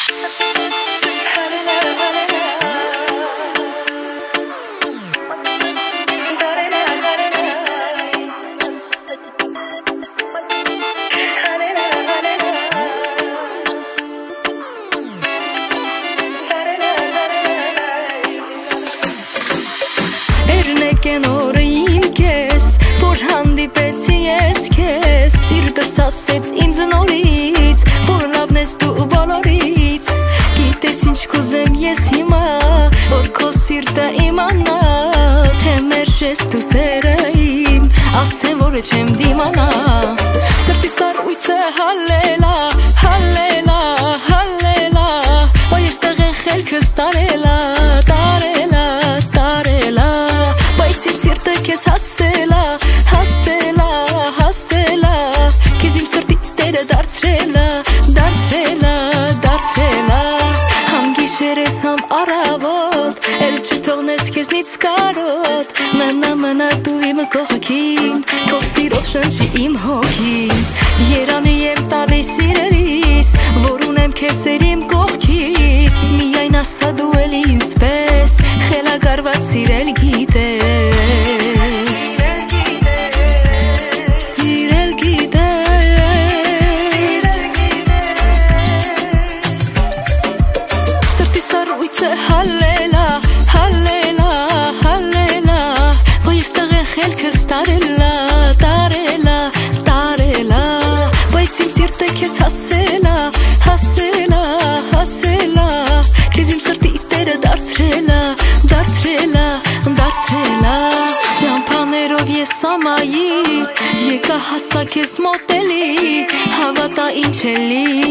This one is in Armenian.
Օրը քեզ որ հանդիպեցի ես քեզ սիրտս ասեց ինձ նորից որ լավն ես դու բոլորից գիտես ինչ կուզեմ ես հիմա որ քո սիրտը իմանա թե մերժես դու սերը իմ ասեմ որ չեմ դիմանա սրտի սառույցը հալելա հալելա հալելա որ ես տեղ խելքս տարելա տարելա տարելա Քեզ հասելա, հասելա, հասելա Քեզ իմ սրտի տերը դարձրելա, դարձրելա, դարձրելա Համ գիշեր ես, համ առավոտ Էլ չթողնես քեզնից կարոտ Մնա դու իմ կողքին Քո սիրով շնչի իմ հոգին Երանի եմ տալիս սիրելիս Որ ունեմ քեզ էր իմ կողքիս Միայն ասա դու էլ ինձ պես Խելագարված սիրել գիտես Հալելա, հալելա, հալելա Որ ես տեղ խելքս տարելա, տարելա, տարելա Բայց իմ սիրտը քեզ հասելա, հասելա, հասելա Քեզ իմ սրտի տերը դարձրելա, դարձրելա, դարձրելա Ճամփաներով ես ամայի Եկա հասա քեզ մոտելի Հավատա ինչ էլի